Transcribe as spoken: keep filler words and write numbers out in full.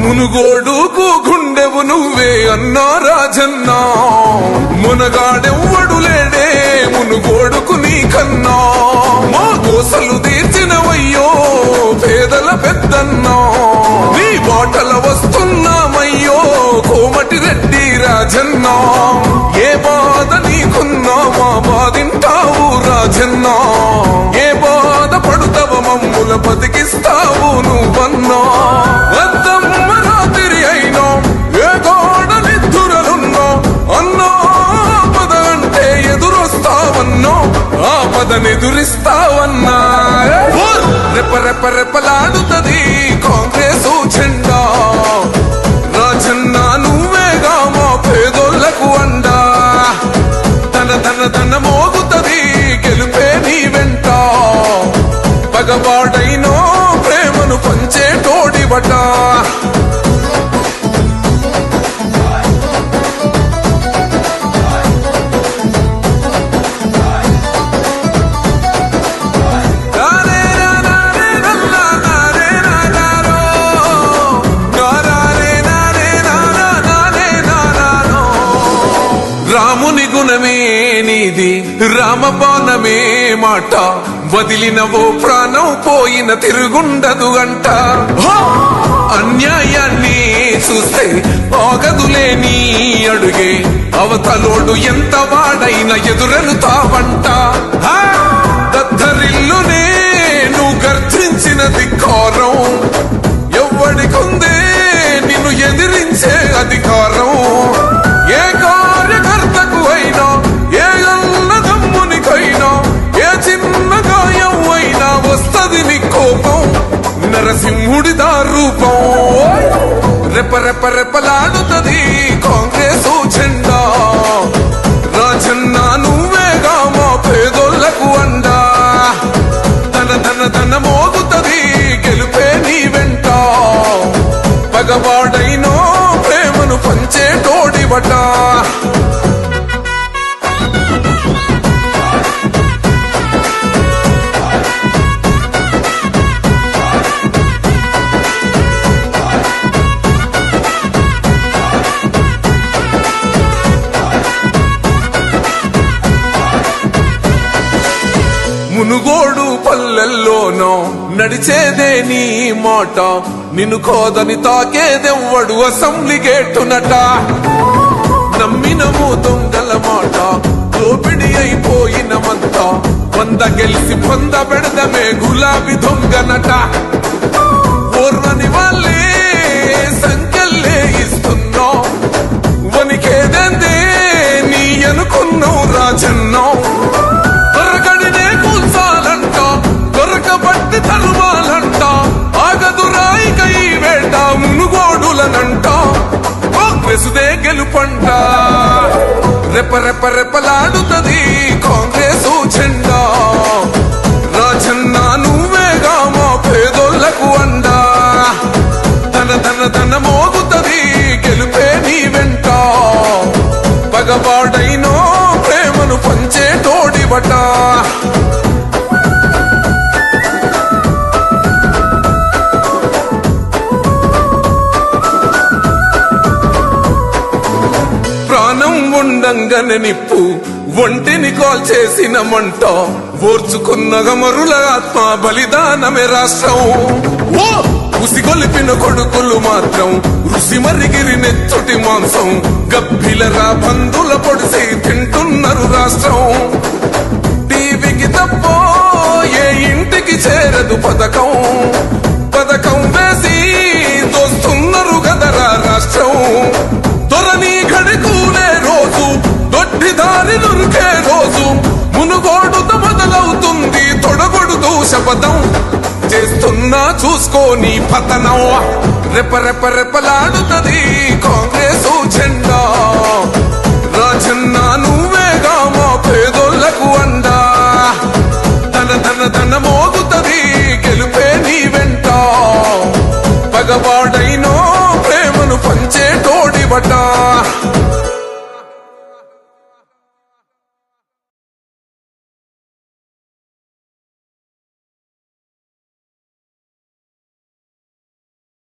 మునుగోడుకు గుండెవు నువ్వే అన్నా రాజన్న, మునగాడెవ్వడు లేడే మునుగోడుకు నీకన్నా. మా కోసలు తీర్చినవయ్యో పేదల పెద్దన్నా, నీ బాటల వస్తున్నామయ్యో కోమటి రెడ్డి రాజన్న. ఏ బాధ నీకున్నా మా బాధింటావు రాజన్న, ఏ బాధ పడుతావ మమ్ముల బతికిస్తావు నువ్వన్నా. వద్దమ్మ రాత్రి అయినా ఏ గోడలిద్దురలున్నా అన్నా, పద అంటే ఎదురొస్తావన్నా, ఆ పదనెదురిస్తావన్నా. రెప రెప రెపలాడుతది కాంగ్రెసు జెండా, రాజన్న నువ్వేగా మా పేదోళ్లకు అండా. తన తన తన మోగుతది గెలుపే నీ వెంట, పగవాడైనో ప్రేమను పంచేటోడివట. రాముని గుణమే నీది రామబాణమే మాట, వదిలినవో ప్రాణం పోయిన తిరుగుండదు గంట. అన్యాయాన్ని చూస్తే ఆగదులే నీ అడుగే, అవతలోడు ఎంత వాడైనా ఎదురెలుతావంట. దద్దరిల్లునే నువ్వు గర్జించిన ధిక్కారం, ఎవ్వడికుందే నిన్ను ఎదిరించే అధికారం. ఏ కార్యకర్తకు అయినా ఏ అన్నదమ్మునికైనా ఏ చిన్న గాయం అయినా వస్తది నీ కోపం, నరసింహుడిదా రూపం. రెప రెప రెపలాడుతది కాంగ్రెసు జెండా, రాజన్న నువ్వేగా మా పేదోళ్లకు అండా. తన తన తన మోగుతది గెలుపే నీ వెంట, పగవాడైనో ప్రేమను పంచేటోడివట. మునుగోడు పల్లెల్లోనో నడిచేదే నీ మాట, నిన్ను కోదని తాకేదెవ్వడు అసెంబ్లీ గేటునట. నమ్మినము దొంగల మాట దోపిడి అయిపోయినమంతా, వంద గెలిసి పొంద పెడదమే గులాబీ దొంగనట. ఓర్వని వాళ్ళే సంఖ్యల్లే ఇస్తున్నా, వనికేదందే నీ అనుకున్నావు రాజన్నా. దొరకడినే కూల్చాలంట, దొరకబట్టి తరువాలంట, ఆగదు రాయిక ఈ వేట మునుగోడులనంట. కాంగ్రెసుదే గెలుపంట. రెప రెప రెపలాడుతది కాంగ్రెసు జెండా, రాజన్న నువ్వేగా మా పేదోళ్లకు అండా. తన తన తన మోగుతది గెలుపే నీ వెంట, పగవాడైనో ప్రేమను పంచేటోడివట. ప్రాణం ఉండంగానే నిప్పు ఒంటిని కాల్ చేసిన మంట, ఓర్చుకున్న గమరుల ఆత్మ బలిదానమే రాష్ట్రం. ఉసిగొలిపిన కొడుకులు మాత్రం రుసి మరిగిరి నెచ్చుటి మాంసం, గబ్బిలరా బంధుల పొడిసి తింటున్నారు రాష్ట్రం. టీవీకి తప్పో ఏ ఇంటికి చేరదు పథకం, పథకం వేసి దోస్తున్నారు గదరా రాష్ట్రం. దొరని గడుకునే రోజు దొడ్డి దారి నురికే రోజు, మునుగోడుతో మొదలవుతుంది తొడగొడుతూ శపథం. చేస్తున్నా చూసుకోని పతనం. రెప రెప రెపలాడుతది కాంగ్రెసు జెండా, రాజన్న నువ్వేగా మా పేదోళ్లకు అండా. తన తన తన మోగుతది గెలుపే నీ వెంట, పగవాడైనో ప్రేమను పంచేటోడివట.